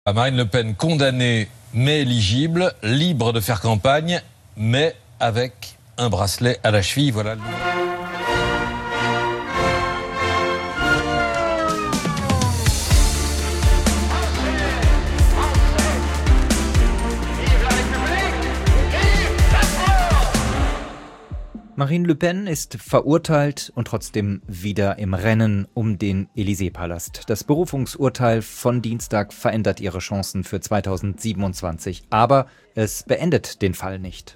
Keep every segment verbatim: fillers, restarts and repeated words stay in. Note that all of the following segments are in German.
Marine Le Pen condamnée mais éligible, libre de faire campagne, mais avec un bracelet à la cheville. Voilà le Marine Le Pen ist verurteilt und trotzdem wieder im Rennen um den Élysée-Palast. Das Berufungsurteil von Dienstag verändert ihre Chancen für zweitausendsiebenundzwanzig, aber es beendet den Fall nicht.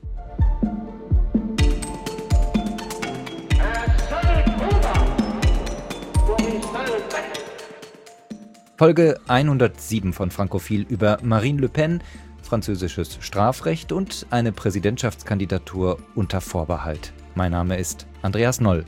Folge hundertsieben von Frankophil über Marine Le Pen, französisches Strafrecht und eine Präsidentschaftskandidatur unter Vorbehalt. Mein Name ist Andreas Noll.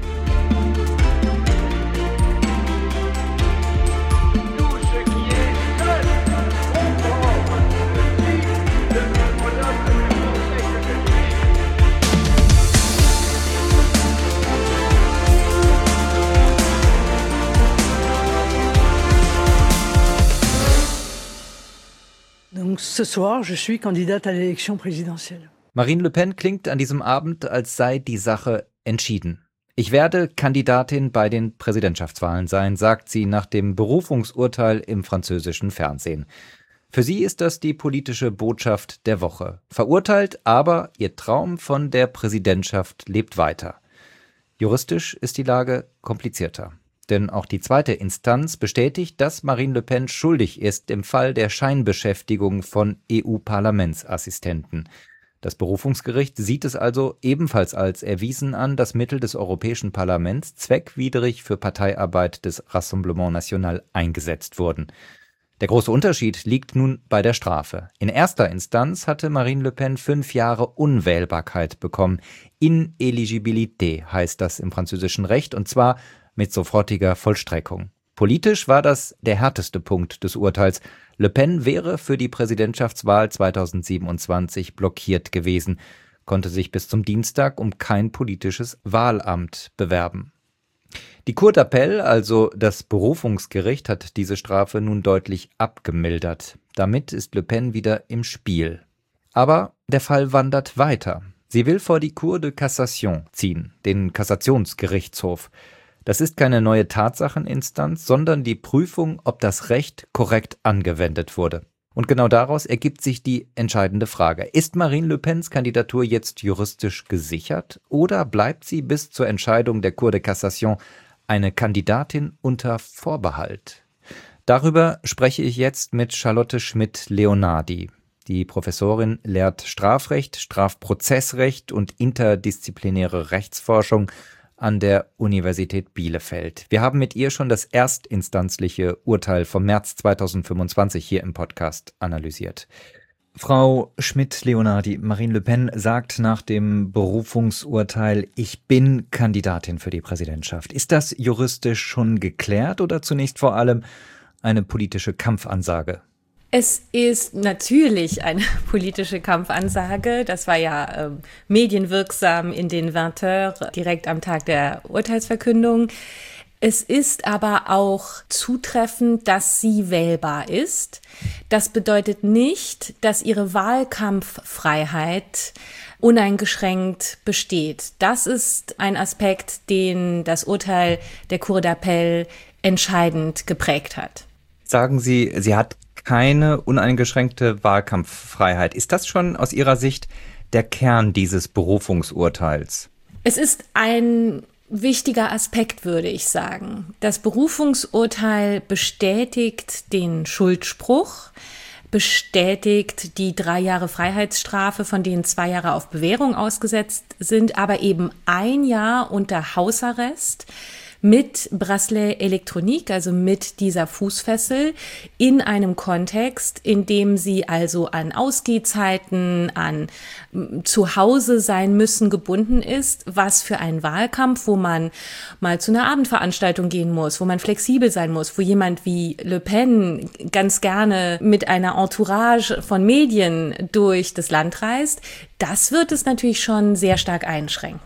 Donc ce soir, je suis candidate à l'élection présidentielle. Marine Le Pen klingt an diesem Abend, als sei die Sache entschieden. Ich werde Kandidatin bei den Präsidentschaftswahlen sein, sagt sie nach dem Berufungsurteil im französischen Fernsehen. Für sie ist das die politische Botschaft der Woche. Verurteilt, aber ihr Traum von der Präsidentschaft lebt weiter. Juristisch ist die Lage komplizierter. Denn auch die zweite Instanz bestätigt, dass Marine Le Pen schuldig ist im Fall der Scheinbeschäftigung von E U-Parlamentsassistenten. Das Berufungsgericht sieht es also ebenfalls als erwiesen an, dass Mittel des Europäischen Parlaments zweckwidrig für Parteiarbeit des Rassemblement National eingesetzt wurden. Der große Unterschied liegt nun bei der Strafe. In erster Instanz hatte Marine Le Pen fünf Jahre Unwählbarkeit bekommen. Inéligibilité heißt das im französischen Recht, und zwar mit sofortiger Vollstreckung. Politisch war das der härteste Punkt des Urteils. Le Pen wäre für die Präsidentschaftswahl zweitausendsiebenundzwanzig blockiert gewesen, konnte sich bis zum Dienstag um kein politisches Wahlamt bewerben. Die Cour d'Appel, also das Berufungsgericht, hat diese Strafe nun deutlich abgemildert. Damit ist Le Pen wieder im Spiel. Aber der Fall wandert weiter. Sie will vor die Cour de Cassation ziehen, den Kassationsgerichtshof. Das ist keine neue Tatsacheninstanz, sondern die Prüfung, ob das Recht korrekt angewendet wurde. Und genau daraus ergibt sich die entscheidende Frage. Ist Marine Le Pens Kandidatur jetzt juristisch gesichert oder bleibt sie bis zur Entscheidung der Cour de Cassation eine Kandidatin unter Vorbehalt? Darüber spreche ich jetzt mit Charlotte Schmidt-Leonardi. Die Professorin lehrt Strafrecht, Strafprozessrecht und interdisziplinäre Rechtsforschung an der Universität Bielefeld. Wir haben mit ihr schon das erstinstanzliche Urteil vom März zweitausendfünfundzwanzig hier im Podcast analysiert. Frau Schmidt-Leonardi, Marine Le Pen sagt nach dem Berufungsurteil, ich bin Kandidatin für die Präsidentschaft. Ist das juristisch schon geklärt oder zunächst vor allem eine politische Kampfansage? Es ist natürlich eine politische Kampfansage. Das war ja äh, medienwirksam in den vingt heures direkt am Tag der Urteilsverkündung. Es ist aber auch zutreffend, dass sie wählbar ist. Das bedeutet nicht, dass ihre Wahlkampffreiheit uneingeschränkt besteht. Das ist ein Aspekt, den das Urteil der Cour d'Appel entscheidend geprägt hat. Sagen Sie, sie hat keine uneingeschränkte Wahlkampffreiheit. Ist das schon aus Ihrer Sicht der Kern dieses Berufungsurteils? Es ist ein wichtiger Aspekt, würde ich sagen. Das Berufungsurteil bestätigt den Schuldspruch, bestätigt die drei Jahre Freiheitsstrafe, von denen zwei Jahre auf Bewährung ausgesetzt sind, aber eben ein Jahr unter Hausarrest mit Bracelet Elektronik, also mit dieser Fußfessel, in einem Kontext, in dem sie also an Ausgehzeiten, an zu Hause sein müssen gebunden ist, was für einen Wahlkampf, wo man mal zu einer Abendveranstaltung gehen muss, wo man flexibel sein muss, wo jemand wie Le Pen ganz gerne mit einer Entourage von Medien durch das Land reist, das wird es natürlich schon sehr stark einschränken.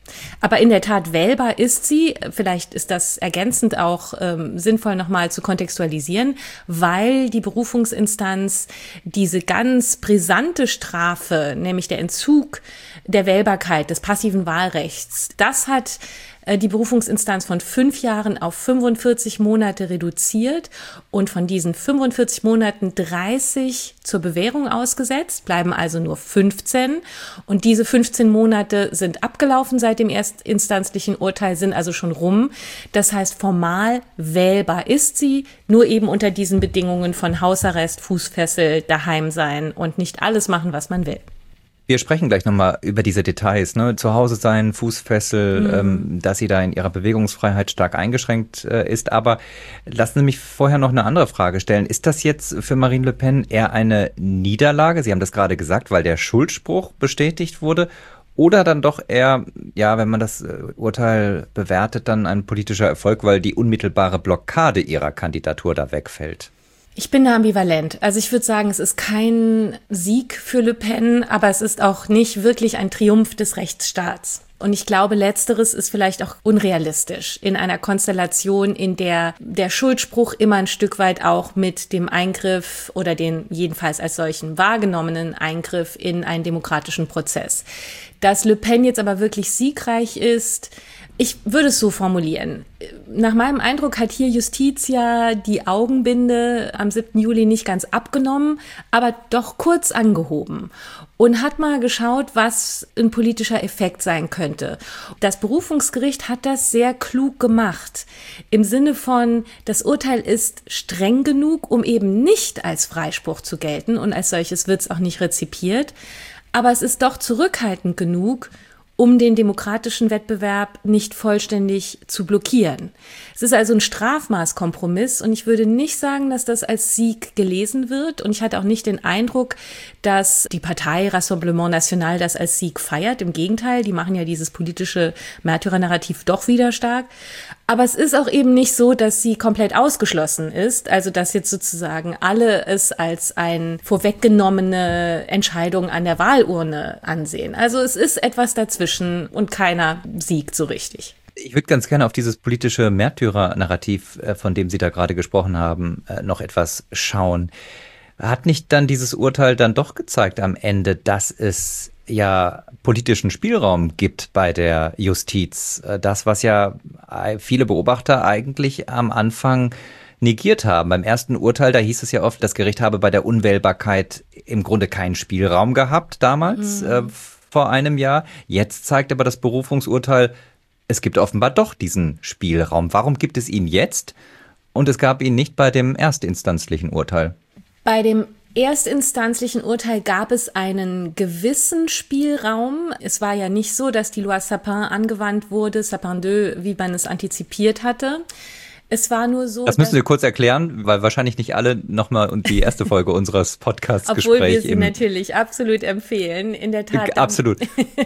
Aber in der Tat wählbar ist sie. Vielleicht ist das ergänzend auch ähm, sinnvoll nochmal zu kontextualisieren, weil die Berufungsinstanz diese ganz brisante Strafe, nämlich der Entzug der Wählbarkeit, des passiven Wahlrechts, das hat die Berufungsinstanz von fünf Jahren auf fünfundvierzig Monate reduziert und von diesen fünfundvierzig Monaten dreißig zur Bewährung ausgesetzt, bleiben also nur fünfzehn. Und diese fünfzehn Monate sind abgelaufen seit dem erstinstanzlichen Urteil, sind also schon rum. Das heißt, formal wählbar ist sie, nur eben unter diesen Bedingungen von Hausarrest, Fußfessel, daheim sein und nicht alles machen, was man will. Wir sprechen gleich nochmal über diese Details, ne? Zu Hause sein, Fußfessel, mhm. ähm, dass sie da in ihrer Bewegungsfreiheit stark eingeschränkt äh, ist. Aber lassen Sie mich vorher noch eine andere Frage stellen. Ist das jetzt für Marine Le Pen eher eine Niederlage? Sie haben das gerade gesagt, weil der Schuldspruch bestätigt wurde. Oder dann doch eher, ja, wenn man das Urteil bewertet, dann ein politischer Erfolg, weil die unmittelbare Blockade ihrer Kandidatur da wegfällt? Ich bin da ambivalent. Also ich würde sagen, es ist kein Sieg für Le Pen, aber es ist auch nicht wirklich ein Triumph des Rechtsstaats. Und ich glaube, Letzteres ist vielleicht auch unrealistisch in einer Konstellation, in der der Schuldspruch immer ein Stück weit auch mit dem Eingriff oder den jedenfalls als solchen wahrgenommenen Eingriff in einen demokratischen Prozess. Dass Le Pen jetzt aber wirklich siegreich ist, ich würde es so formulieren. Nach meinem Eindruck hat hier Justitia die Augenbinde am siebten Juli nicht ganz abgenommen, aber doch kurz angehoben und hat mal geschaut, was ein politischer Effekt sein könnte. Das Berufungsgericht hat das sehr klug gemacht. Im Sinne von, das Urteil ist streng genug, um eben nicht als Freispruch zu gelten und als solches wird es auch nicht rezipiert. Aber es ist doch zurückhaltend genug, um den demokratischen Wettbewerb nicht vollständig zu blockieren. Es ist also ein Strafmaßkompromiss und ich würde nicht sagen, dass das als Sieg gelesen wird und ich hatte auch nicht den Eindruck, dass die Partei Rassemblement National das als Sieg feiert. Im Gegenteil, die machen ja dieses politische Märtyrernarrativ doch wieder stark. Aber es ist auch eben nicht so, dass sie komplett ausgeschlossen ist, also dass jetzt sozusagen alle es als eine vorweggenommene Entscheidung an der Wahlurne ansehen. Also es ist etwas dazwischen und keiner siegt so richtig. Ich würde ganz gerne auf dieses politische Märtyrer-Narrativ, von dem Sie da gerade gesprochen haben, noch etwas schauen. Hat nicht dann dieses Urteil dann doch gezeigt am Ende, dass es ja politischen Spielraum gibt bei der Justiz? Das, was ja viele Beobachter eigentlich am Anfang negiert haben. Beim ersten Urteil, da hieß es ja oft, das Gericht habe bei der Unwählbarkeit im Grunde keinen Spielraum gehabt damals, mhm. äh, vor einem Jahr. Jetzt zeigt aber das Berufungsurteil, es gibt offenbar doch diesen Spielraum. Warum gibt es ihn jetzt und es gab ihn nicht bei dem erstinstanzlichen Urteil? Bei dem erstinstanzlichen Urteil gab es einen gewissen Spielraum. Es war ja nicht so, dass die Loi Sapin angewandt wurde, Sapin deux, wie man es antizipiert hatte. Es war nur so. Das müssen wir kurz erklären, weil wahrscheinlich nicht alle nochmal und die erste Folge unseres Podcasts-Gesprächs. Obwohl wir sie natürlich absolut empfehlen. In der Tat. Absolut.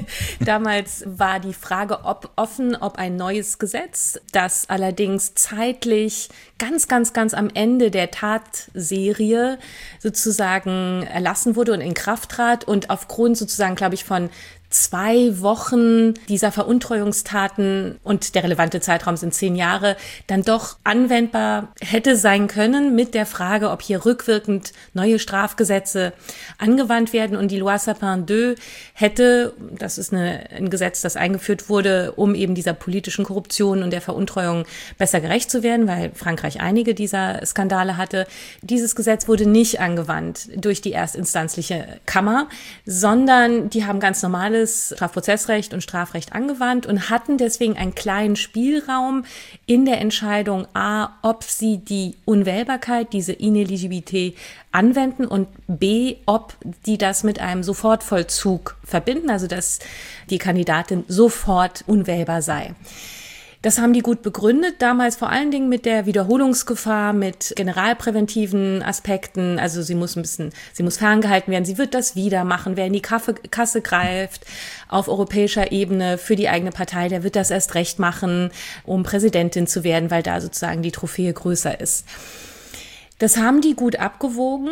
Damals war die Frage ob, offen, ob ein neues Gesetz, das allerdings zeitlich ganz, ganz, ganz am Ende der Tatserie sozusagen erlassen wurde und in Kraft trat und aufgrund sozusagen, glaube ich, von zwei Wochen dieser Veruntreuungstaten und der relevante Zeitraum sind zehn Jahre, dann doch anwendbar hätte sein können mit der Frage, ob hier rückwirkend neue Strafgesetze angewandt werden. Und die Loi Sapin deux hätte, das ist eine, ein Gesetz, das eingeführt wurde, um eben dieser politischen Korruption und der Veruntreuung besser gerecht zu werden, weil Frankreich einige dieser Skandale hatte. Dieses Gesetz wurde nicht angewandt durch die erstinstanzliche Kammer, sondern die haben ganz normale Strafprozessrecht und Strafrecht angewandt und hatten deswegen einen kleinen Spielraum in der Entscheidung A, ob sie die Unwählbarkeit, diese Ineligibilité anwenden und B, ob die das mit einem Sofortvollzug verbinden, also dass die Kandidatin sofort unwählbar sei. Das haben die gut begründet, damals vor allen Dingen mit der Wiederholungsgefahr, mit generalpräventiven Aspekten. Also sie muss ein bisschen, sie muss ferngehalten werden, sie wird das wieder machen. Wer in die Kasse, Kasse greift auf europäischer Ebene für die eigene Partei, der wird das erst recht machen, um Präsidentin zu werden, weil da sozusagen die Trophäe größer ist. Das haben die gut abgewogen.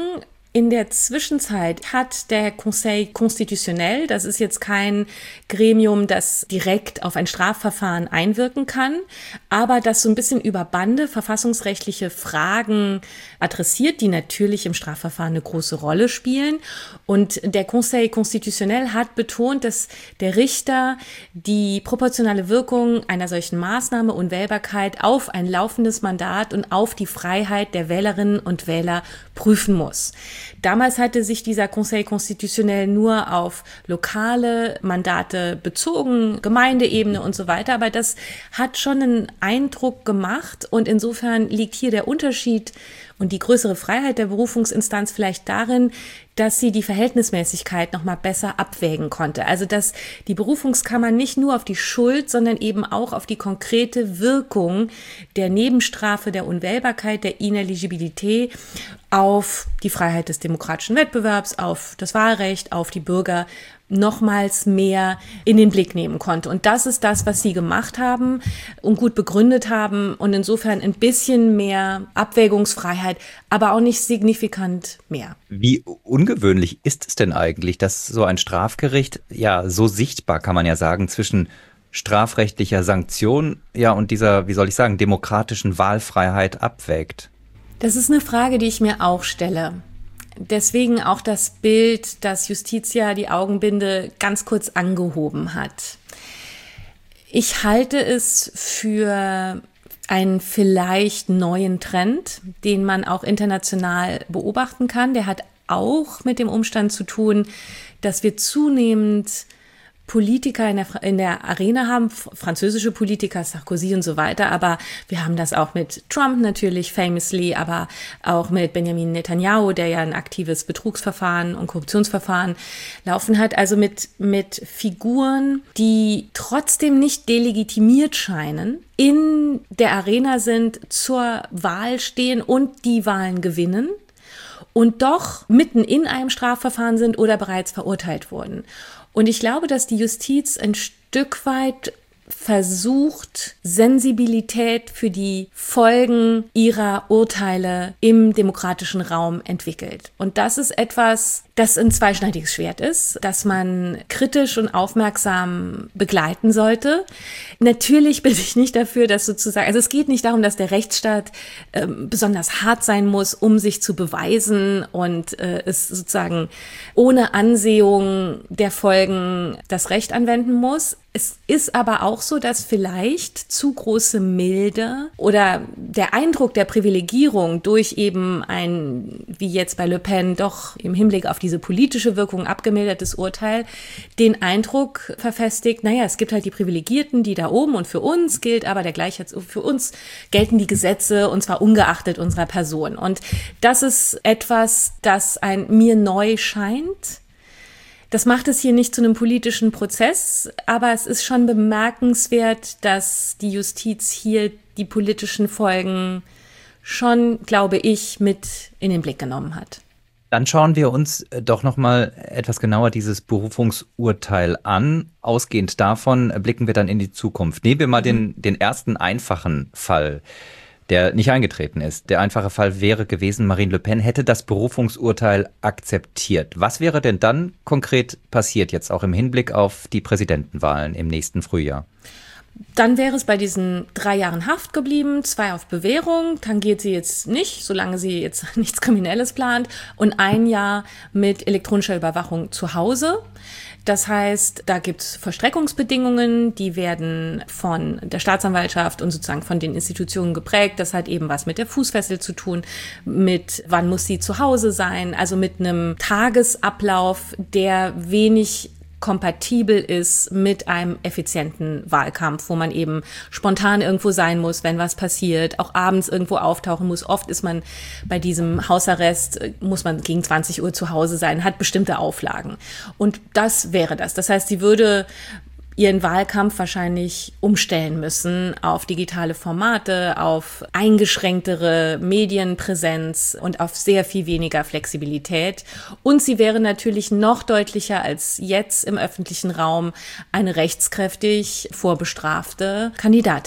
In der Zwischenzeit hat der Conseil Constitutionnel, das ist jetzt kein Gremium, das direkt auf ein Strafverfahren einwirken kann, aber das so ein bisschen über Bande verfassungsrechtliche Fragen adressiert, die natürlich im Strafverfahren eine große Rolle spielen. Und der Conseil Constitutionnel hat betont, dass der Richter die proportionale Wirkung einer solchen Maßnahme, Unwählbarkeit, auf ein laufendes Mandat und auf die Freiheit der Wählerinnen und Wähler prüfen muss. Damals hatte sich dieser Conseil Constitutionnel nur auf lokale Mandate bezogen, Gemeindeebene und so weiter, aber das hat schon einen Eindruck gemacht und insofern liegt hier der Unterschied und die größere Freiheit der Berufungsinstanz vielleicht darin, dass sie die Verhältnismäßigkeit noch mal besser abwägen konnte. Also dass die Berufungskammer nicht nur auf die Schuld, sondern eben auch auf die konkrete Wirkung der Nebenstrafe, der Unwählbarkeit, der Ineligibilität auf die Freiheit des demokratischen Wettbewerbs, auf das Wahlrecht, auf die Bürger nochmals mehr in den Blick nehmen konnte. Und das ist das, was sie gemacht haben und gut begründet haben und insofern ein bisschen mehr Abwägungsfreiheit, aber auch nicht signifikant mehr. Wie ungewöhnlich ist es denn eigentlich, dass so ein Strafgericht, ja, so sichtbar, kann man ja sagen, zwischen strafrechtlicher Sanktion, ja, und dieser, wie soll ich sagen, demokratischen Wahlfreiheit abwägt? Das ist eine Frage, die ich mir auch stelle. Deswegen auch das Bild, dass Justitia die Augenbinde ganz kurz angehoben hat. Ich halte es für einen vielleicht neuen Trend, den man auch international beobachten kann. Der hat auch mit dem Umstand zu tun, dass wir zunehmend Politiker in der, in der Arena haben, französische Politiker, Sarkozy und so weiter, aber wir haben das auch mit Trump natürlich, famously, aber auch mit Benjamin Netanyahu, der ja ein aktives Betrugsverfahren und Korruptionsverfahren laufen hat, also mit, mit Figuren, die trotzdem nicht delegitimiert scheinen, in der Arena sind, zur Wahl stehen und die Wahlen gewinnen und doch mitten in einem Strafverfahren sind oder bereits verurteilt wurden. Und ich glaube, dass die Justiz ein Stück weit versucht, Sensibilität für die Folgen ihrer Urteile im demokratischen Raum entwickelt. Und das ist etwas, das ein zweischneidiges Schwert ist, das man kritisch und aufmerksam begleiten sollte. Natürlich bin ich nicht dafür, dass sozusagen, also es geht nicht darum, dass der Rechtsstaat äh, besonders hart sein muss, um sich zu beweisen und äh, es sozusagen ohne Ansehung der Folgen das Recht anwenden muss. Es ist aber auch so, dass vielleicht zu große Milde oder der Eindruck der Privilegierung durch eben ein, wie jetzt bei Le Pen, doch im Hinblick auf diese politische Wirkung abgemildertes Urteil, den Eindruck verfestigt, naja, es gibt halt die Privilegierten, die da oben und für uns gilt aber der Gleichheits, für uns gelten die Gesetze und zwar ungeachtet unserer Person. Und das ist etwas, das ein mir neu scheint. Das macht es hier nicht zu einem politischen Prozess, aber es ist schon bemerkenswert, dass die Justiz hier die politischen Folgen schon, glaube ich, mit in den Blick genommen hat. Dann schauen wir uns doch noch mal etwas genauer dieses Berufungsurteil an. Ausgehend davon blicken wir dann in die Zukunft. Nehmen wir mal den, den ersten einfachen Fall, der nicht eingetreten ist. Der einfache Fall wäre gewesen, Marine Le Pen hätte das Berufungsurteil akzeptiert. Was wäre denn dann konkret passiert, jetzt auch im Hinblick auf die Präsidentenwahlen im nächsten Frühjahr? Dann wäre es bei diesen drei Jahren Haft geblieben, zwei auf Bewährung, tangiert sie jetzt nicht, solange sie jetzt nichts Kriminelles plant, und ein Jahr mit elektronischer Überwachung zu Hause. Das heißt, da gibt es Vollstreckungsbedingungen, die werden von der Staatsanwaltschaft und sozusagen von den Institutionen geprägt. Das hat eben was mit der Fußfessel zu tun, mit wann muss sie zu Hause sein, also mit einem Tagesablauf, der wenig kompatibel ist mit einem effizienten Wahlkampf, wo man eben spontan irgendwo sein muss, wenn was passiert, auch abends irgendwo auftauchen muss. Oft ist man bei diesem Hausarrest, muss man gegen zwanzig Uhr zu Hause sein, hat bestimmte Auflagen. Und das wäre das. Das heißt, sie würde ihren Wahlkampf wahrscheinlich umstellen müssen auf digitale Formate, auf eingeschränktere Medienpräsenz und auf sehr viel weniger Flexibilität. Und sie wäre natürlich noch deutlicher als jetzt im öffentlichen Raum eine rechtskräftig vorbestrafte Kandidatin.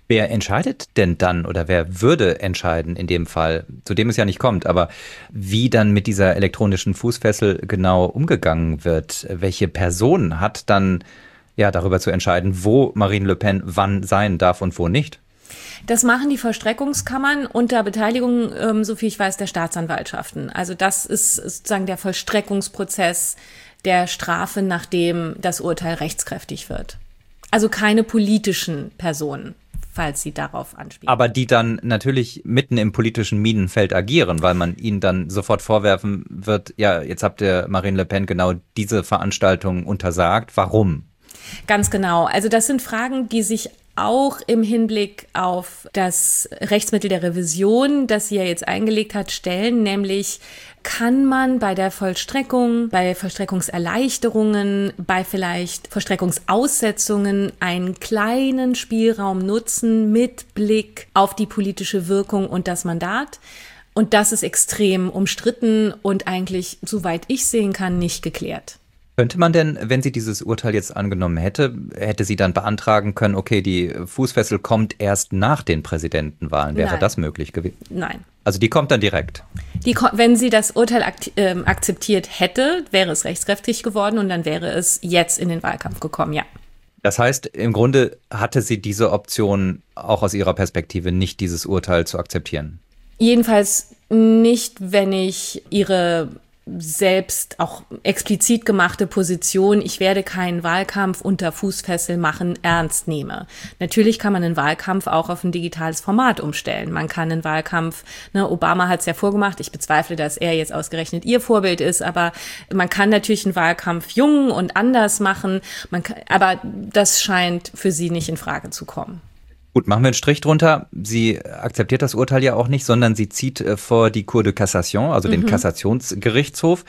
Wer entscheidet denn dann oder wer würde entscheiden in dem Fall, zu dem es ja nicht kommt, aber wie dann mit dieser elektronischen Fußfessel genau umgegangen wird? Welche Person hat dann ja darüber zu entscheiden, wo Marine Le Pen wann sein darf und wo nicht? Das machen die Vollstreckungskammern unter Beteiligung, ähm, so viel ich weiß, der Staatsanwaltschaften. Also das ist sozusagen der Vollstreckungsprozess der Strafe, nachdem das Urteil rechtskräftig wird. Also keine politischen Personen, falls Sie darauf anspielen. Aber die dann natürlich mitten im politischen Minenfeld agieren, weil man ihnen dann sofort vorwerfen wird, ja, jetzt habt ihr Marine Le Pen genau diese Veranstaltung untersagt. Warum? Ganz genau. Also das sind Fragen, die sich auch im Hinblick auf das Rechtsmittel der Revision, das sie ja jetzt eingelegt hat, stellen, nämlich kann man bei der Vollstreckung, bei Vollstreckungserleichterungen, bei vielleicht Vollstreckungsaussetzungen einen kleinen Spielraum nutzen mit Blick auf die politische Wirkung und das Mandat. Und das ist extrem umstritten und eigentlich, soweit ich sehen kann, nicht geklärt. Könnte man denn, wenn sie dieses Urteil jetzt angenommen hätte, hätte sie dann beantragen können, okay, die Fußfessel kommt erst nach den Präsidentenwahlen. Wäre Nein. das möglich gewesen? Nein. Also die kommt dann direkt? Die, wenn sie das Urteil akt- äh, akzeptiert hätte, wäre es rechtskräftig geworden und dann wäre es jetzt in den Wahlkampf gekommen, ja. Das heißt, im Grunde hatte sie diese Option auch aus ihrer Perspektive nicht, dieses Urteil zu akzeptieren? Jedenfalls nicht, wenn ich ihre selbst auch explizit gemachte Position, ich werde keinen Wahlkampf unter Fußfessel machen, ernst nehme. Natürlich kann man einen Wahlkampf auch auf ein digitales Format umstellen. Man kann einen Wahlkampf, ne, Obama hat es ja vorgemacht, ich bezweifle, dass er jetzt ausgerechnet ihr Vorbild ist, aber man kann natürlich einen Wahlkampf jung und anders machen, man kann, aber das scheint für sie nicht in Frage zu kommen. Gut, machen wir einen Strich drunter. Sie akzeptiert das Urteil ja auch nicht, sondern sie zieht vor die Cour de Cassation, also den mhm. Kassationsgerichtshof.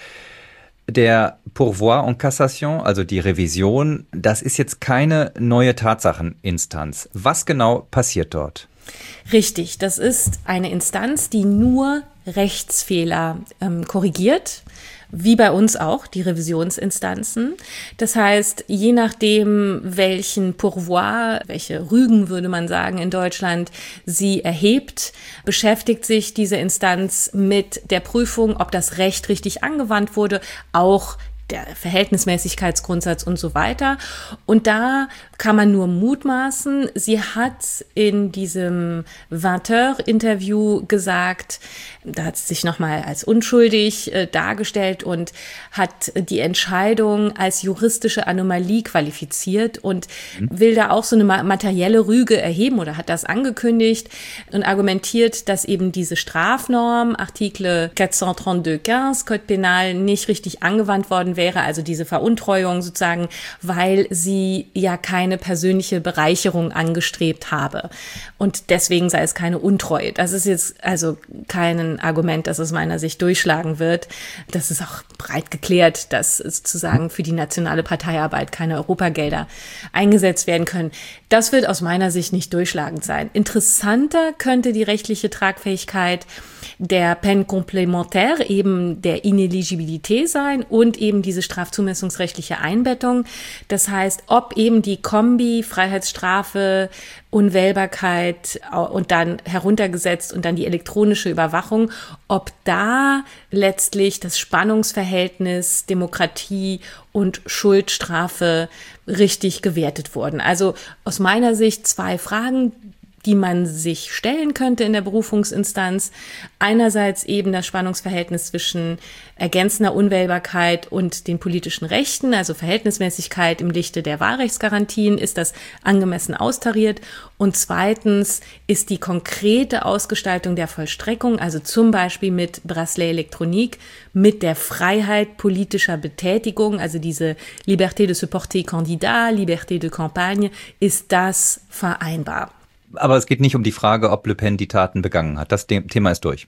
Der Pourvoi en Cassation, also die Revision, das ist jetzt keine neue Tatsacheninstanz. Was genau passiert dort? Richtig, das ist eine Instanz, die nur Rechtsfehler ähm, korrigiert. Wie bei uns auch, die Revisionsinstanzen. Das heißt, je nachdem, welchen Pourvoi, welche Rügen würde man sagen in Deutschland, sie erhebt, beschäftigt sich diese Instanz mit der Prüfung, ob das Recht richtig angewandt wurde, auch der Verhältnismäßigkeitsgrundsatz und so weiter. Und da kann man nur mutmaßen. Sie hat in diesem vingt-Heures-Interview gesagt, da hat sie sich nochmal als unschuldig äh, dargestellt und hat die Entscheidung als juristische Anomalie qualifiziert und mhm. will da auch so eine materielle Rüge erheben oder hat das angekündigt und argumentiert, dass eben diese Strafnorm, Artikel vierhundertdreiunddreißig fünfzehn Code Penal, nicht richtig angewandt worden wäre, also diese Veruntreuung sozusagen, weil sie ja keine persönliche Bereicherung angestrebt habe. Und deswegen sei es keine Untreue. Das ist jetzt also kein Argument, das aus meiner Sicht durchschlagen wird. Das ist auch breit geklärt, dass sozusagen für die nationale Parteiarbeit keine Europagelder eingesetzt werden können. Das wird aus meiner Sicht nicht durchschlagend sein. Interessanter könnte die rechtliche Tragfähigkeit der Peine complémentaire, eben der Ineligibilité sein und eben diese strafzumessungsrechtliche Einbettung. Das heißt, ob eben die Kombi, Freiheitsstrafe, Unwählbarkeit und dann heruntergesetzt und dann die elektronische Überwachung, ob da letztlich das Spannungsverhältnis Demokratie und Schuldstrafe richtig gewertet wurden. Also aus meiner Sicht zwei Fragen, die man sich stellen könnte in der Berufungsinstanz. Einerseits eben das Spannungsverhältnis zwischen ergänzender Unwählbarkeit und den politischen Rechten, also Verhältnismäßigkeit im Lichte der Wahlrechtsgarantien, ist das angemessen austariert? Und zweitens ist die konkrete Ausgestaltung der Vollstreckung, also zum Beispiel mit Bracelet Elektronik, mit der Freiheit politischer Betätigung, also diese Liberté de se porter candidat, Liberté de campagne, ist das vereinbar? Aber es geht nicht um die Frage, ob Le Pen die Taten begangen hat. Das Thema ist durch.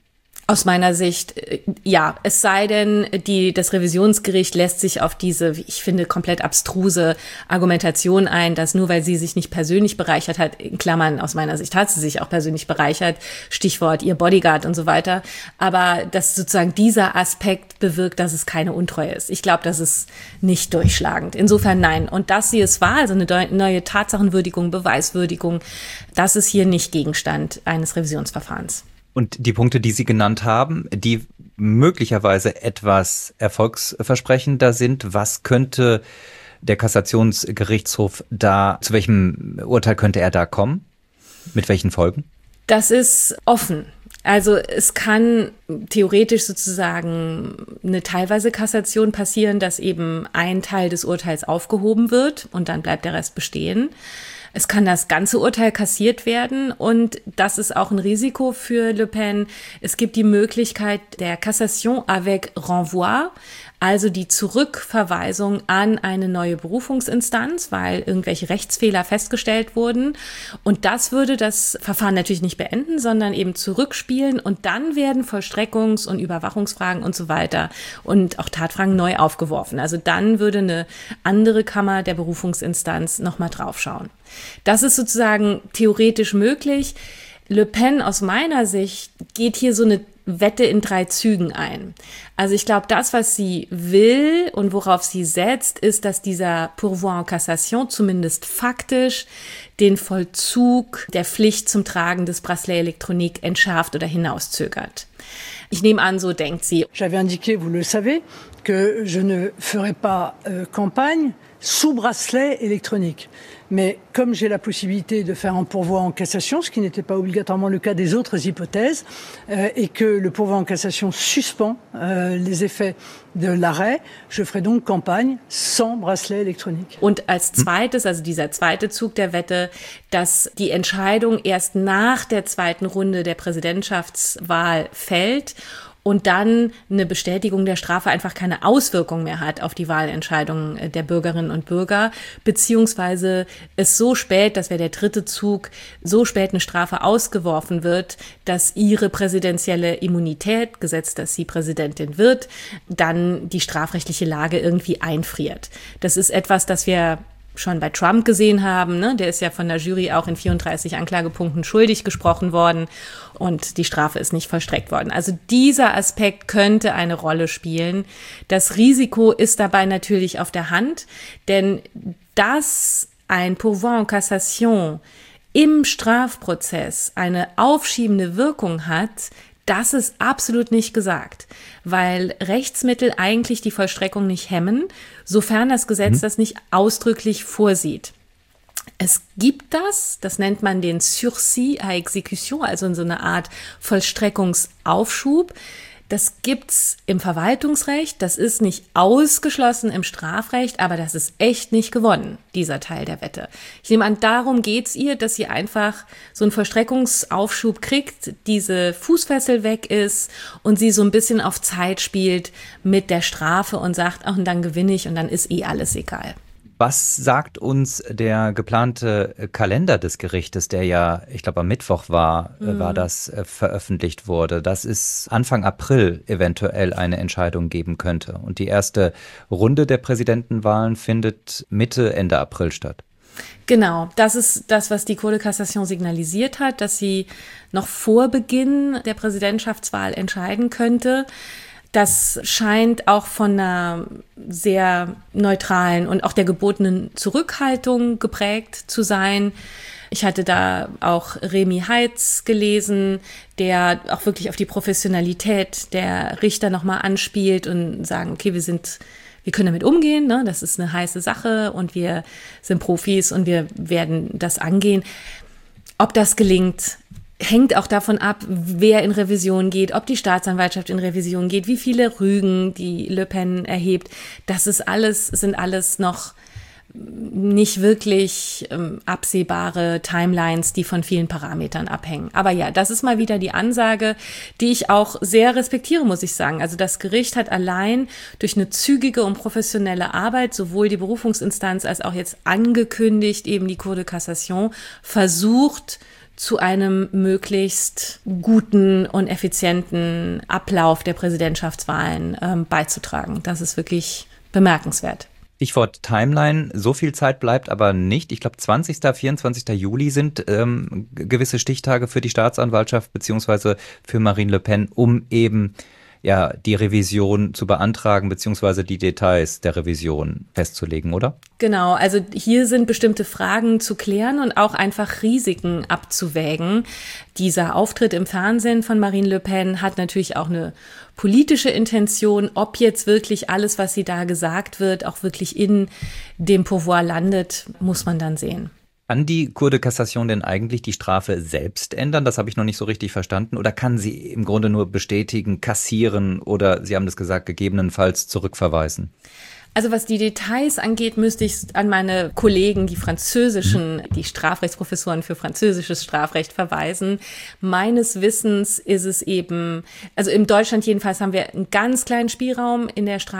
Aus meiner Sicht, ja, es sei denn, die, das Revisionsgericht lässt sich auf diese, wie ich finde, komplett abstruse Argumentation ein, dass nur weil sie sich nicht persönlich bereichert hat, in Klammern, aus meiner Sicht hat sie sich auch persönlich bereichert, Stichwort ihr Bodyguard und so weiter, aber dass sozusagen dieser Aspekt bewirkt, dass es keine Untreue ist. Ich glaube, das ist nicht durchschlagend. Insofern nein. Und dass sie es war, also eine neue Tatsachenwürdigung, Beweiswürdigung, das ist hier nicht Gegenstand eines Revisionsverfahrens. Und die Punkte, die Sie genannt haben, die möglicherweise etwas erfolgsversprechender sind, was könnte der Kassationsgerichtshof da, zu welchem Urteil könnte er da kommen? Mit welchen Folgen? Das ist offen. Also es kann theoretisch sozusagen eine teilweise Kassation passieren, dass eben ein Teil des Urteils aufgehoben wird und dann bleibt der Rest bestehen. Es kann das ganze Urteil kassiert werden und das ist auch ein Risiko für Le Pen. Es gibt die Möglichkeit der Cassation avec renvoi, also die Zurückverweisung an eine neue Berufungsinstanz, weil irgendwelche Rechtsfehler festgestellt wurden. Und das würde das Verfahren natürlich nicht beenden, sondern eben zurückspielen und dann werden Vollstreckungs- und Überwachungsfragen und so weiter und auch Tatfragen neu aufgeworfen. Also dann würde eine andere Kammer der Berufungsinstanz nochmal draufschauen. Das ist sozusagen theoretisch möglich. Le Pen aus meiner Sicht geht hier so eine Wette in drei Zügen ein. Also ich glaube, das, was sie will und worauf sie setzt, ist, dass dieser Pourvoi en Cassation zumindest faktisch den Vollzug der Pflicht zum Tragen des Bracelet Elektronik entschärft oder hinauszögert. Ich nehme an, so denkt sie. J'avais indiqué, vous le savez, que je ne ferai pas euh, campagne sous bracelet électronique. Mais comme j'ai la possibilité de faire un pourvoi en cassation, ce qui n'était pas obligatoirement le cas des autres hypothèses, euh, et que le pourvoi en cassation suspend euh, les effets de l'arrêt, je ferai donc campagne sans bracelet électronique. Und als zweites, also dieser zweite Zug der Wette, dass die Entscheidung erst nach der zweiten Runde der Präsidentschaftswahl fällt und dann eine Bestätigung der Strafe einfach keine Auswirkung mehr hat auf die Wahlentscheidungen der Bürgerinnen und Bürger, beziehungsweise es so spät, das wäre der dritte Zug, so spät eine Strafe ausgeworfen wird, dass ihre präsidentielle Immunität, gesetzt, dass sie Präsidentin wird, dann die strafrechtliche Lage irgendwie einfriert. Das ist etwas, das wir schon bei Trump gesehen haben, ne? Der ist ja von der Jury auch in vierunddreißig Anklagepunkten schuldig gesprochen worden und die Strafe ist nicht vollstreckt worden. Also dieser Aspekt könnte eine Rolle spielen. Das Risiko ist dabei natürlich auf der Hand, denn dass ein Pourvoi en Cassation im Strafprozess eine aufschiebende Wirkung hat, das ist absolut nicht gesagt, weil Rechtsmittel eigentlich die Vollstreckung nicht hemmen, sofern das Gesetz mhm. das nicht ausdrücklich vorsieht. Es gibt das, das nennt man den Sursis à exécution, also so eine Art Vollstreckungsaufschub. Das gibt's im Verwaltungsrecht, das ist nicht ausgeschlossen im Strafrecht, aber das ist echt nicht gewonnen, dieser Teil der Wette. Ich nehme an, darum geht's ihr, dass sie einfach so einen Vollstreckungsaufschub kriegt, diese Fußfessel weg ist und sie so ein bisschen auf Zeit spielt mit der Strafe und sagt, ach, und dann gewinne ich und dann ist eh alles egal. Was sagt uns der geplante Kalender des Gerichtes, der ja, ich glaube am Mittwoch war, mhm. war das äh, veröffentlicht wurde, dass es Anfang April eventuell eine Entscheidung geben könnte? Und die erste Runde der Präsidentenwahlen findet Mitte, Ende April statt. Genau, das ist das, was die Cour de Cassation signalisiert hat, dass sie noch vor Beginn der Präsidentschaftswahl entscheiden könnte. Das scheint auch von einer sehr neutralen und auch der gebotenen Zurückhaltung geprägt zu sein. Ich hatte da auch Remy Heitz gelesen, der auch wirklich auf die Professionalität der Richter nochmal anspielt und sagen, okay, wir sind, wir können damit umgehen, ne? Das ist eine heiße Sache und wir sind Profis und wir werden das angehen. Ob das gelingt, hängt auch davon ab, wer in Revision geht, ob die Staatsanwaltschaft in Revision geht, wie viele Rügen die Le Pen erhebt. Das ist alles, sind alles noch nicht wirklich ähm, absehbare Timelines, die von vielen Parametern abhängen. Aber ja, das ist mal wieder die Ansage, die ich auch sehr respektiere, muss ich sagen. Also das Gericht hat allein durch eine zügige und professionelle Arbeit, sowohl die Berufungsinstanz als auch jetzt angekündigt, eben die Cour de Cassation, versucht, zu einem möglichst guten und effizienten Ablauf der Präsidentschaftswahlen ähm, beizutragen. Das ist wirklich bemerkenswert. Stichwort Timeline, so viel Zeit bleibt aber nicht. Ich glaube, zwanzigsten, vierundzwanzigsten Juli sind ähm, gewisse Stichtage für die Staatsanwaltschaft beziehungsweise für Marine Le Pen, um eben ja die Revision zu beantragen beziehungsweise die Details der Revision festzulegen, oder? Genau, also hier sind bestimmte Fragen zu klären und auch einfach Risiken abzuwägen. Dieser Auftritt im Fernsehen von Marine Le Pen hat natürlich auch eine politische Intention. Ob jetzt wirklich alles, was sie da gesagt wird, auch wirklich in dem Pouvoir landet, muss man dann sehen. Kann die Cour de Cassation denn eigentlich die Strafe selbst ändern? Das habe ich noch nicht so richtig verstanden. Oder kann sie im Grunde nur bestätigen, kassieren oder, Sie haben das gesagt, gegebenenfalls zurückverweisen? Also was die Details angeht, müsste ich an meine Kollegen, die französischen, die Strafrechtsprofessoren für französisches Strafrecht verweisen. Meines Wissens ist es eben, also in Deutschland jedenfalls haben wir einen ganz kleinen Spielraum in der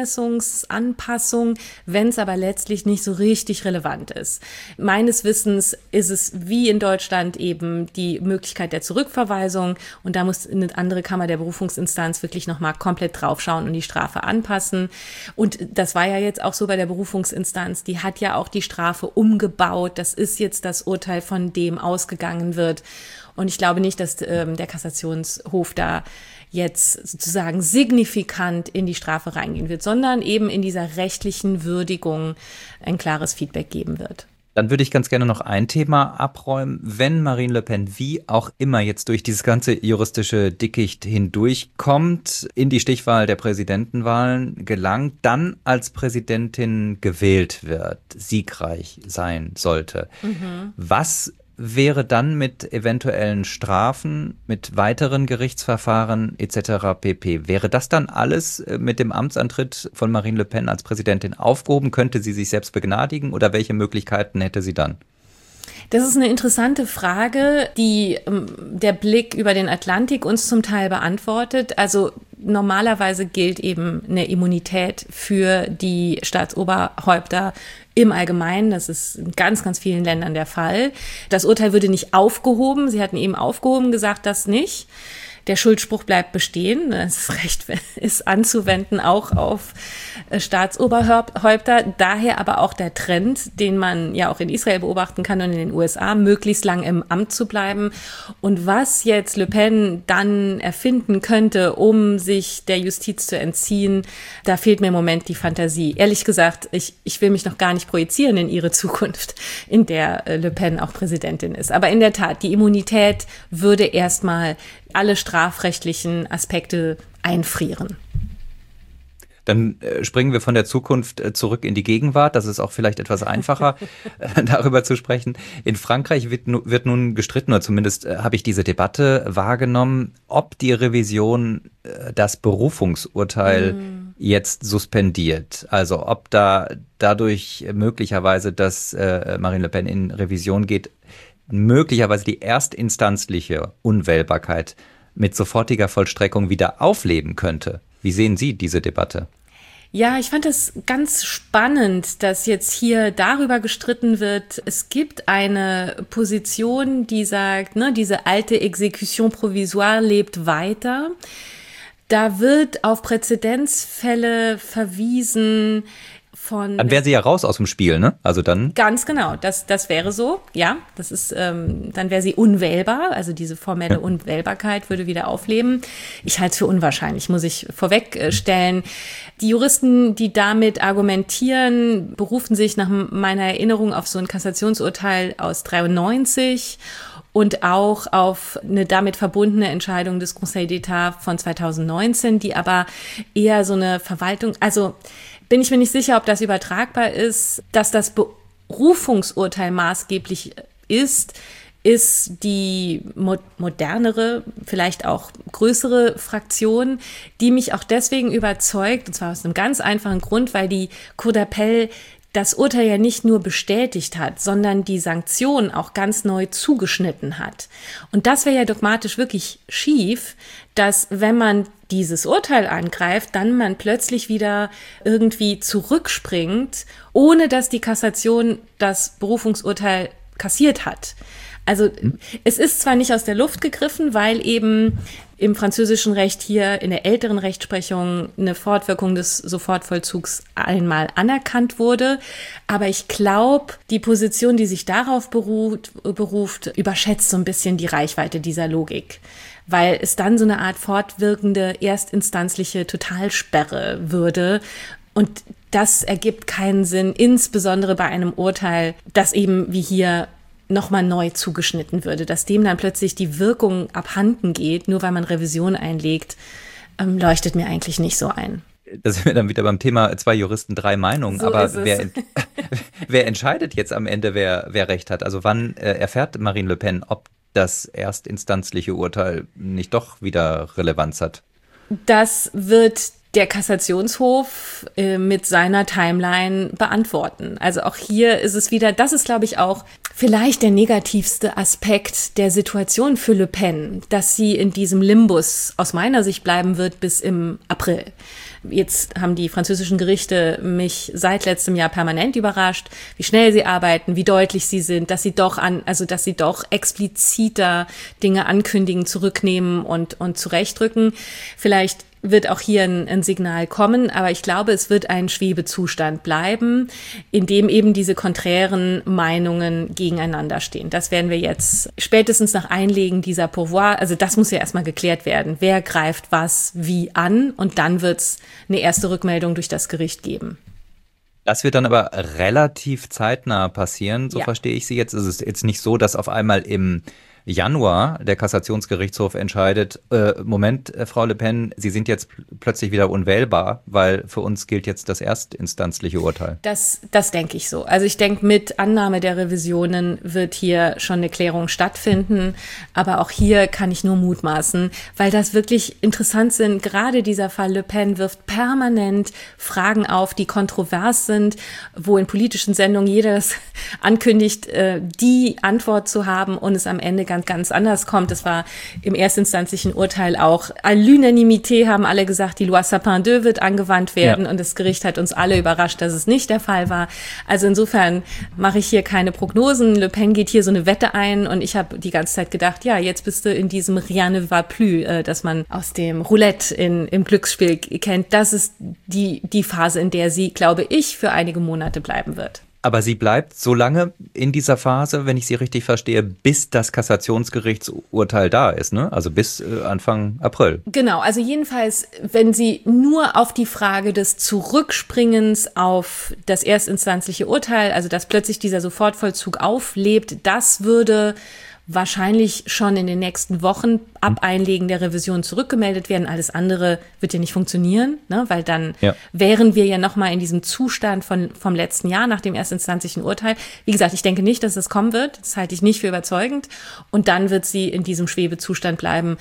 Strafzumessungsanpassung, wenn es aber letztlich nicht so richtig relevant ist. Meines Wissens ist es wie in Deutschland eben die Möglichkeit der Zurückverweisung und da muss eine andere Kammer der Berufungsinstanz wirklich nochmal komplett draufschauen und die Strafe anpassen. Und das war ja jetzt auch so bei der Berufungsinstanz, die hat ja auch die Strafe umgebaut. Das ist jetzt das Urteil, von dem ausgegangen wird. Und ich glaube nicht, dass ähm, der Kassationshof da jetzt sozusagen signifikant in die Strafe reingehen wird, sondern eben in dieser rechtlichen Würdigung ein klares Feedback geben wird. Dann würde ich ganz gerne noch ein Thema abräumen. Wenn Marine Le Pen wie auch immer jetzt durch dieses ganze juristische Dickicht hindurchkommt, in die Stichwahl der Präsidentenwahlen gelangt, dann als Präsidentin gewählt wird, siegreich sein sollte, mhm. was wäre dann mit eventuellen Strafen, mit weiteren Gerichtsverfahren et cetera pp. Wäre das dann alles mit dem Amtsantritt von Marine Le Pen als Präsidentin aufgehoben? Könnte sie sich selbst begnadigen oder welche Möglichkeiten hätte sie dann? Das ist eine interessante Frage, die der Blick über den Atlantik uns zum Teil beantwortet. Also normalerweise gilt eben eine Immunität für die Staatsoberhäupter im Allgemeinen. Das ist in ganz, ganz vielen Ländern der Fall. Das Urteil würde nicht aufgehoben. Sie hatten eben aufgehoben, gesagt, das nicht. Der Schuldspruch bleibt bestehen. Das Recht ist anzuwenden auch auf Staatsoberhäupter. Daher aber auch der Trend, den man ja auch in Israel beobachten kann und in den U S A, möglichst lang im Amt zu bleiben. Und was jetzt Le Pen dann erfinden könnte, um sich der Justiz zu entziehen, da fehlt mir im Moment die Fantasie. Ehrlich gesagt, ich, ich will mich noch gar nicht projizieren in ihre Zukunft, in der Le Pen auch Präsidentin ist. Aber in der Tat, die Immunität würde erstmal alle strafrechtlichen Aspekte einfrieren. Dann äh, springen wir von der Zukunft äh, zurück in die Gegenwart. Das ist auch vielleicht etwas einfacher, äh, darüber zu sprechen. In Frankreich wird, nu, wird nun gestritten, oder zumindest äh, habe ich diese Debatte wahrgenommen, ob die Revision äh, das Berufungsurteil mm. jetzt suspendiert. Also ob da dadurch möglicherweise, dass äh, Marine Le Pen in Revision geht, möglicherweise die erstinstanzliche Unwählbarkeit mit sofortiger Vollstreckung wieder aufleben könnte. Wie sehen Sie diese Debatte? Ja, ich fand es ganz spannend, dass jetzt hier darüber gestritten wird. Es gibt eine Position, die sagt, ne, diese alte Exécution provisoire lebt weiter. Da wird auf Präzedenzfälle verwiesen. Von dann wäre sie ja raus aus dem Spiel, ne? Also dann. Ganz genau, das, das wäre so, ja. Das ist, ähm, dann wäre sie unwählbar, also diese formelle ja. Unwählbarkeit würde wieder aufleben. Ich halte es für unwahrscheinlich, muss ich vorwegstellen. Die Juristen, die damit argumentieren, berufen sich nach meiner Erinnerung auf so ein Kassationsurteil aus dreiundneunzig und auch auf eine damit verbundene Entscheidung des Conseil d'État von zweitausendneunzehn, die aber eher so eine Verwaltung, also bin ich mir nicht sicher, ob das übertragbar ist. Dass das Berufungsurteil maßgeblich ist, ist die mo- modernere, vielleicht auch größere Fraktion, die mich auch deswegen überzeugt, und zwar aus einem ganz einfachen Grund, weil die Cour d'appel das Urteil ja nicht nur bestätigt hat, sondern die Sanktion auch ganz neu zugeschnitten hat. Und das wäre ja dogmatisch wirklich schief, dass wenn man dieses Urteil angreift, dann man plötzlich wieder irgendwie zurückspringt, ohne dass die Kassation das Berufungsurteil kassiert hat. Also es ist zwar nicht aus der Luft gegriffen, weil eben im französischen Recht hier in der älteren Rechtsprechung eine Fortwirkung des Sofortvollzugs einmal anerkannt wurde. Aber ich glaube, die Position, die sich darauf beruht, beruft, überschätzt so ein bisschen die Reichweite dieser Logik, weil es dann so eine Art fortwirkende erstinstanzliche Totalsperre würde. Und das ergibt keinen Sinn, insbesondere bei einem Urteil, das eben wie hier nochmal neu zugeschnitten würde, dass dem dann plötzlich die Wirkung abhanden geht, nur weil man Revision einlegt, ähm, leuchtet mir eigentlich nicht so ein. Da sind wir dann wieder beim Thema zwei Juristen, drei Meinungen. So Aber wer, wer entscheidet jetzt am Ende, wer, wer Recht hat? Also wann äh, erfährt Marine Le Pen, ob das erstinstanzliche Urteil nicht doch wieder Relevanz hat? Das wird der Kassationshof äh, mit seiner Timeline beantworten. Also auch hier ist es wieder, das ist, glaube ich, auch vielleicht der negativste Aspekt der Situation für Le Pen, dass sie in diesem Limbus aus meiner Sicht bleiben wird bis im April. Jetzt haben die französischen Gerichte mich seit letztem Jahr permanent überrascht, wie schnell sie arbeiten, wie deutlich sie sind, dass sie doch an, also dass sie doch expliziter Dinge ankündigen, zurücknehmen und und zurechtrücken. Vielleicht wird auch hier ein, ein Signal kommen, aber ich glaube, es wird ein Schwebezustand bleiben, in dem eben diese konträren Meinungen gegeneinander stehen. Das werden wir jetzt spätestens nach Einlegen dieser Pourvoi, also das muss ja erstmal geklärt werden. Wer greift was wie an? Und dann wird es eine erste Rückmeldung durch das Gericht geben. Das wird dann aber relativ zeitnah passieren, so ja. Verstehe ich Sie jetzt. Es ist jetzt nicht so, dass auf einmal im Januar der Kassationsgerichtshof entscheidet, äh, Moment, äh, Frau Le Pen, Sie sind jetzt plötzlich wieder unwählbar, weil für uns gilt jetzt das erstinstanzliche Urteil. Das, das denke ich so. Also ich denke, mit Annahme der Revisionen wird hier schon eine Klärung stattfinden. Aber auch hier kann ich nur mutmaßen, weil das wirklich interessant sind. Gerade dieser Fall Le Pen wirft permanent Fragen auf, die kontrovers sind, wo in politischen Sendungen jeder das ankündigt, äh, die Antwort zu haben und es am Ende ganz ganz anders kommt. Das war im erstinstanzlichen Urteil auch. À l'unanimité haben alle gesagt, die Loi Sapin deux wird angewandt werden ja. Und das Gericht hat uns alle überrascht, dass es nicht der Fall war. Also insofern mache ich hier keine Prognosen. Le Pen geht hier so eine Wette ein und ich habe die ganze Zeit gedacht, ja, jetzt bist du in diesem Rien ne va plus, äh, das man aus dem Roulette in, im Glücksspiel kennt. Das ist die, die Phase, in der sie, glaube ich, für einige Monate bleiben wird. Aber sie bleibt so lange in dieser Phase, wenn ich sie richtig verstehe, bis das Kassationsgerichtsurteil da ist, ne? Also bis äh, Anfang April. Genau, also jedenfalls, wenn sie nur auf die Frage des Zurückspringens auf das erstinstanzliche Urteil, also dass plötzlich dieser Sofortvollzug auflebt, das würde wahrscheinlich schon in den nächsten Wochen ab Einlegen der Revision zurückgemeldet werden. Alles andere wird ja nicht funktionieren, ne? Weil dann ja. wären wir ja nochmal in diesem Zustand von, vom letzten Jahr nach dem erstinstanzlichen Urteil. Wie gesagt, ich denke nicht, dass das kommen wird. Das halte ich nicht für überzeugend. Und dann wird sie in diesem Schwebezustand bleiben,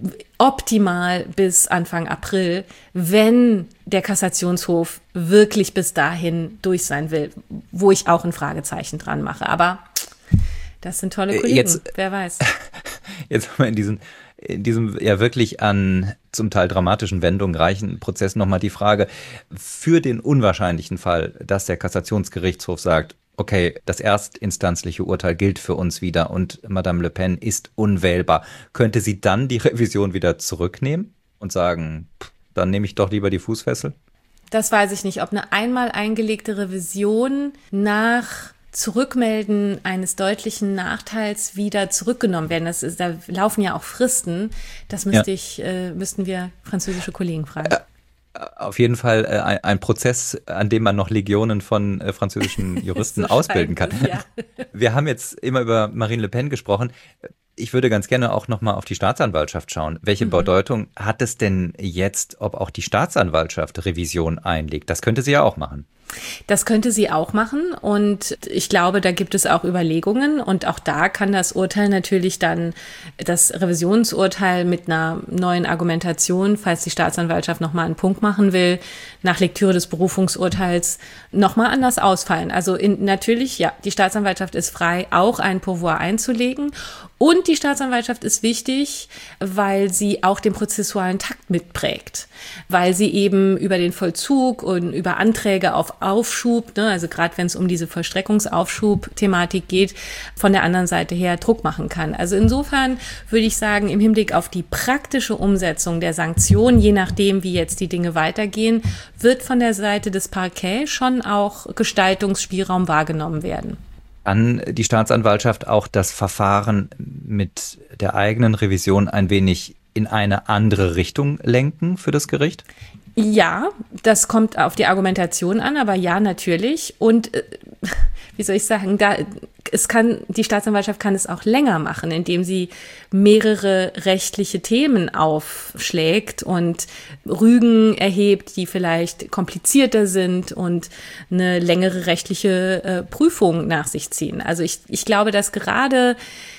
optimal bis Anfang April, wenn der Kassationshof wirklich bis dahin durch sein will, wo ich auch ein Fragezeichen dran mache. Aber das sind tolle Kollegen, jetzt, wer weiß. Jetzt haben wir in, diesen, in diesem ja wirklich an zum Teil dramatischen Wendungen reichen Prozess nochmal die Frage, für den unwahrscheinlichen Fall, dass der Kassationsgerichtshof sagt, okay, das erstinstanzliche Urteil gilt für uns wieder und Madame Le Pen ist unwählbar, könnte sie dann die Revision wieder zurücknehmen und sagen, pff, dann nehme ich doch lieber die Fußfessel? Das weiß ich nicht, ob eine einmal eingelegte Revision nach Zurückmelden eines deutlichen Nachteils wieder zurückgenommen werden. Das ist, da laufen ja auch Fristen. Das müsste ja. ich, äh, müssten wir französische Kollegen fragen. Äh, auf jeden Fall äh, ein, ein Prozess, an dem man noch Legionen von äh, französischen Juristen so ausbilden kann. Es, ja. Wir haben jetzt immer über Marine Le Pen gesprochen. Ich würde ganz gerne auch nochmal auf die Staatsanwaltschaft schauen. Welche mhm. Bedeutung hat es denn jetzt, ob auch die Staatsanwaltschaft Revision einlegt? Das könnte sie ja auch machen. Das könnte sie auch machen und ich glaube, da gibt es auch Überlegungen und auch da kann das Urteil natürlich dann, das Revisionsurteil mit einer neuen Argumentation, falls die Staatsanwaltschaft nochmal einen Punkt machen will, nach Lektüre des Berufungsurteils nochmal anders ausfallen. Also in, natürlich, ja, die Staatsanwaltschaft ist frei, auch ein Pourvoi einzulegen und Und die Staatsanwaltschaft ist wichtig, weil sie auch den prozessualen Takt mitprägt, weil sie eben über den Vollzug und über Anträge auf Aufschub, ne, also gerade wenn es um diese Vollstreckungsaufschub-Thematik geht, von der anderen Seite her Druck machen kann. Also insofern würde ich sagen, im Hinblick auf die praktische Umsetzung der Sanktionen, je nachdem, wie jetzt die Dinge weitergehen, wird von der Seite des Parquet schon auch Gestaltungsspielraum wahrgenommen werden. Kann die Staatsanwaltschaft auch das Verfahren mit der eigenen Revision ein wenig in eine andere Richtung lenken für das Gericht? Ja, das kommt auf die Argumentation an, aber ja, natürlich. Und äh, wie soll ich sagen, da es kann die Staatsanwaltschaft kann es auch länger machen, indem sie mehrere rechtliche Themen aufschlägt und Rügen erhebt, die vielleicht komplizierter sind und eine längere rechtliche äh, Prüfung nach sich ziehen. Also ich, ich glaube, dass gerade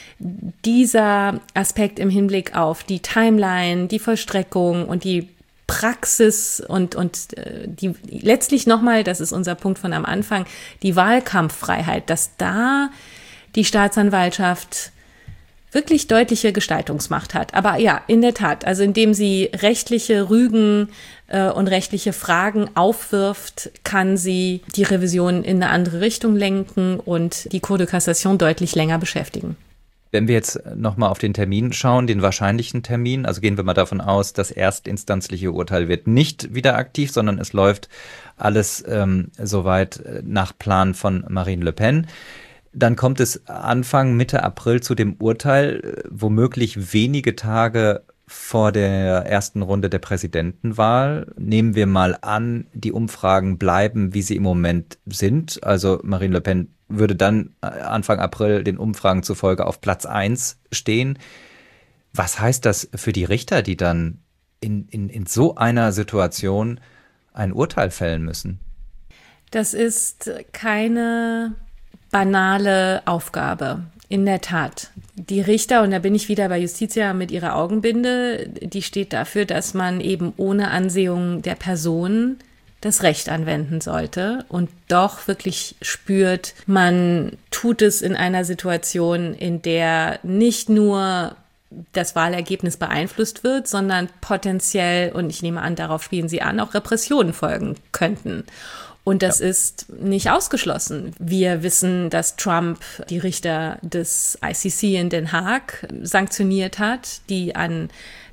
dieser Aspekt im Hinblick auf die Timeline, die Vollstreckung und die Praxis und, und äh, die letztlich nochmal, das ist unser Punkt von am Anfang, die Wahlkampffreiheit, dass da die Staatsanwaltschaft wirklich deutliche Gestaltungsmacht hat. Aber ja, in der Tat, also indem sie rechtliche Rügen äh, und rechtliche Fragen aufwirft, kann sie die Revision in eine andere Richtung lenken und die Cour de Cassation deutlich länger beschäftigen. Wenn wir jetzt nochmal auf den Termin schauen, den wahrscheinlichen Termin, also gehen wir mal davon aus, das erstinstanzliche Urteil wird nicht wieder aktiv, sondern es läuft alles ähm, soweit nach Plan von Marine Le Pen. Dann kommt es Anfang, Mitte April zu dem Urteil, womöglich wenige Tage vor der ersten Runde der Präsidentenwahl. Nehmen wir mal an, die Umfragen bleiben, wie sie im Moment sind. Also Marine Le Pen würde dann Anfang April den Umfragen zufolge auf Platz eins stehen. Was heißt das für die Richter, die dann in, in, in so einer Situation ein Urteil fällen müssen? Das ist keine banale Aufgabe. In der Tat. Die Richter, und da bin ich wieder bei Justitia mit ihrer Augenbinde, die steht dafür, dass man eben ohne Ansehung der Person das Recht anwenden sollte und doch wirklich spürt, man tut es in einer Situation, in der nicht nur das Wahlergebnis beeinflusst wird, sondern potenziell, und ich nehme an, darauf spielen Sie an, auch Repressionen folgen könnten. Und das ja. ist nicht ausgeschlossen. Wir wissen, dass Trump die Richter des I C C in Den Haag sanktioniert hat, die an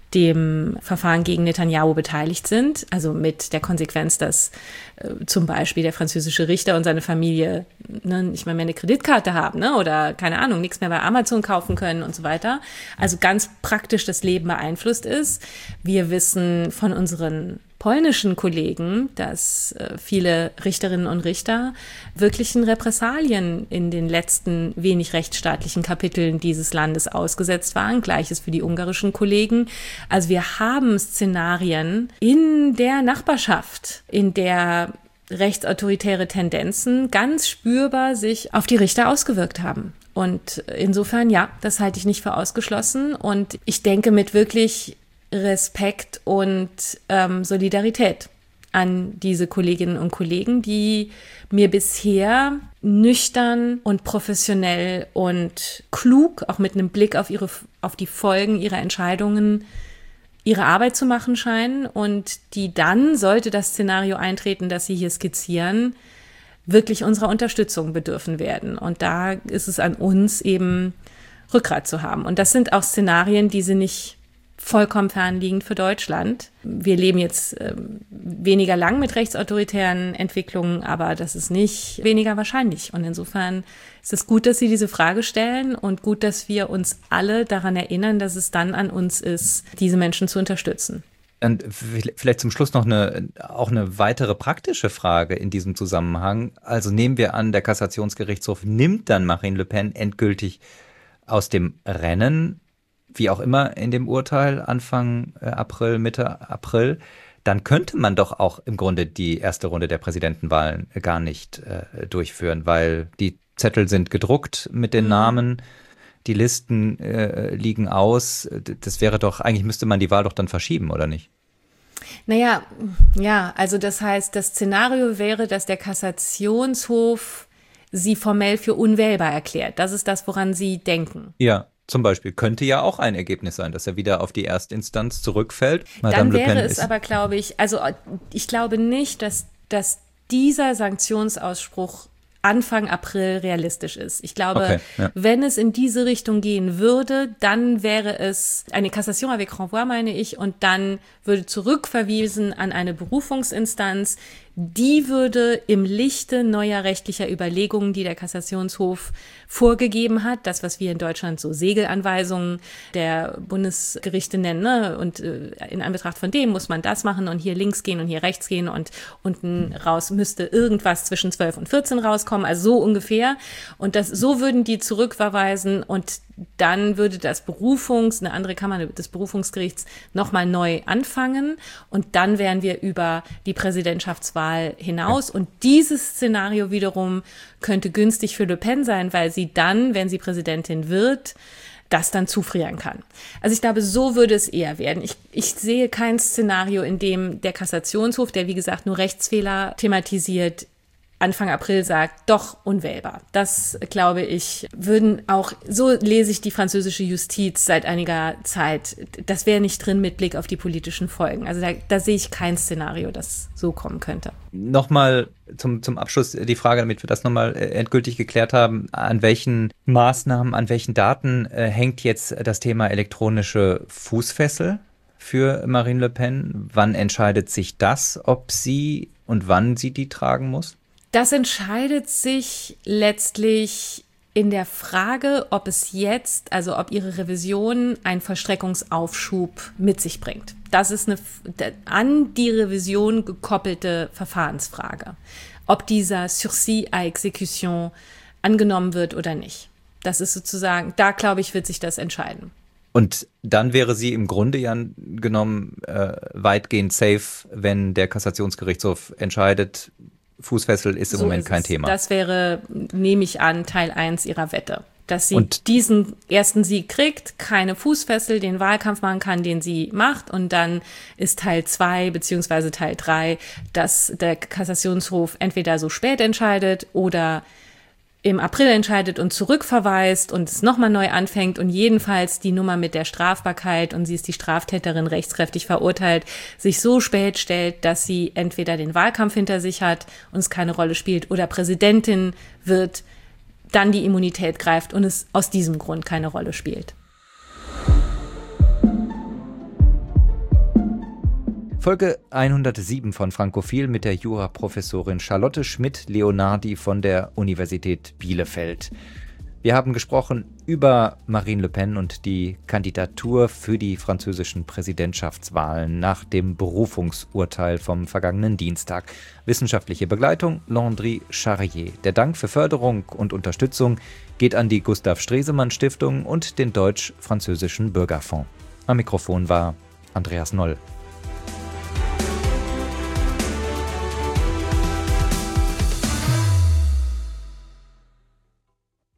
dem Verfahren gegen Netanyahu beteiligt sind. Also mit der Konsequenz, dass äh, zum Beispiel der französische Richter und seine Familie ne, nicht mehr, mehr eine Kreditkarte haben, ne, oder keine Ahnung, nichts mehr bei Amazon kaufen können und so weiter. Also ganz praktisch das Leben beeinflusst ist. Wir wissen von unseren polnischen Kollegen, dass äh, viele Richterinnen und Richter wirklichen Repressalien in den letzten wenig rechtsstaatlichen Kapiteln dieses Landes ausgesetzt waren. Gleiches für die ungarischen Kollegen. Also wir haben Szenarien in der Nachbarschaft, in der rechtsautoritäre Tendenzen ganz spürbar sich auf die Richter ausgewirkt haben. Und insofern, ja, das halte ich nicht für ausgeschlossen. Und ich denke mit wirklich Respekt und ähm, Solidarität an diese Kolleginnen und Kollegen, die mir bisher nüchtern und professionell und klug, auch mit einem Blick auf ihre, auf die Folgen ihrer Entscheidungen, ihre Arbeit zu machen scheinen und die dann, sollte das Szenario eintreten, das Sie hier skizzieren, wirklich unserer Unterstützung bedürfen werden. Und da ist es an uns eben Rückgrat zu haben. Und das sind auch Szenarien, die sind nicht vollkommen fernliegend für Deutschland. Wir leben jetzt äh, weniger lang mit rechtsautoritären Entwicklungen, aber das ist nicht weniger wahrscheinlich. Und insofern ist es gut, dass Sie diese Frage stellen und gut, dass wir uns alle daran erinnern, dass es dann an uns ist, diese Menschen zu unterstützen. Und vielleicht zum Schluss noch eine, auch eine weitere praktische Frage in diesem Zusammenhang. Also nehmen wir an, der Kassationsgerichtshof nimmt dann Marine Le Pen endgültig aus dem Rennen, wie auch immer in dem Urteil, Anfang April, Mitte April, dann könnte man doch auch im Grunde die erste Runde der Präsidentenwahlen gar nicht äh, durchführen, weil die Zettel sind gedruckt mit den Namen, die Listen äh, liegen aus. Das wäre doch, eigentlich müsste man die Wahl doch dann verschieben, oder nicht? Naja, ja, also das heißt, das Szenario wäre, dass der Kassationshof sie formell für unwählbar erklärt. Das ist das, woran Sie denken. Ja. zum Beispiel könnte ja auch ein Ergebnis sein, dass er wieder auf die Erstinstanz zurückfällt. Madame Dann wäre Le Pen es aber, glaube ich, also ich glaube nicht, dass, dass dieser Sanktionsausspruch Anfang April realistisch ist. Ich glaube, okay, ja. wenn es in diese Richtung gehen würde, dann wäre es eine Cassation avec renvoi, meine ich, und dann würde zurückverwiesen an eine Berufungsinstanz. Die würde im Lichte neuer rechtlicher Überlegungen, die der Kassationshof vorgegeben hat, das, was wir in Deutschland so Segelanweisungen der Bundesgerichte nennen, ne? Und äh, in Anbetracht von dem muss man das machen und hier links gehen und hier rechts gehen und unten raus müsste irgendwas zwischen zwölf und vierzehn rauskommen, also so ungefähr. Und das, so würden die zurückverweisen und dann würde das Berufungs-, eine andere Kammer des Berufungsgerichts nochmal neu anfangen und dann wären wir über die Präsidentschaftswahl hinaus. Ja. Und dieses Szenario wiederum könnte günstig für Le Pen sein, weil sie dann, wenn sie Präsidentin wird, das dann zufrieren kann. Also ich glaube, so würde es eher werden. Ich, ich sehe kein Szenario, in dem der Kassationshof, der wie gesagt nur Rechtsfehler thematisiert, Anfang April sagt, doch unwählbar. Das, glaube ich, würden auch, so lese ich die französische Justiz seit einiger Zeit, das wäre nicht drin mit Blick auf die politischen Folgen. Also da, da sehe ich kein Szenario, das so kommen könnte. Nochmal zum, zum Abschluss die Frage, damit wir das nochmal endgültig geklärt haben, an welchen Maßnahmen, an welchen Daten äh, hängt jetzt das Thema elektronische Fußfessel für Marine Le Pen? Wann entscheidet sich das, ob sie und wann sie die tragen muss? Das entscheidet sich letztlich in der Frage, ob es jetzt, also ob ihre Revision einen Vollstreckungsaufschub mit sich bringt. Das ist eine an die Revision gekoppelte Verfahrensfrage, ob dieser Sursis à Exécution angenommen wird oder nicht. Das ist sozusagen, da glaube ich, wird sich das entscheiden. Und dann wäre sie im Grunde ja genommen äh, weitgehend safe, wenn der Kassationsgerichtshof entscheidet, Fußfessel ist im so Moment ist kein Thema. Das wäre, nehme ich an, Teil eins ihrer Wette. Dass sie und diesen ersten Sieg kriegt, keine Fußfessel, den Wahlkampf machen kann, den sie macht. Und dann ist Teil zwei beziehungsweise Teil drei, dass der Kassationshof entweder so spät entscheidet oder im April entscheidet und zurückverweist und es nochmal neu anfängt und jedenfalls die Nummer mit der Strafbarkeit und sie ist die Straftäterin rechtskräftig verurteilt, sich so spät stellt, dass sie entweder den Wahlkampf hinter sich hat und es keine Rolle spielt oder Präsidentin wird, dann die Immunität greift und es aus diesem Grund keine Rolle spielt. Folge hundertsieben von Frankophil mit der Juraprofessorin Charlotte Schmidt-Leonardi von der Universität Bielefeld. Wir haben gesprochen über Marine Le Pen und die Kandidatur für die französischen Präsidentschaftswahlen nach dem Berufungsurteil vom vergangenen Dienstag. Wissenschaftliche Begleitung Landry Charrier. Der Dank für Förderung und Unterstützung geht an die Gustav Stresemann Stiftung und den Deutsch-Französischen Bürgerfonds. Am Mikrofon war Andreas Noll.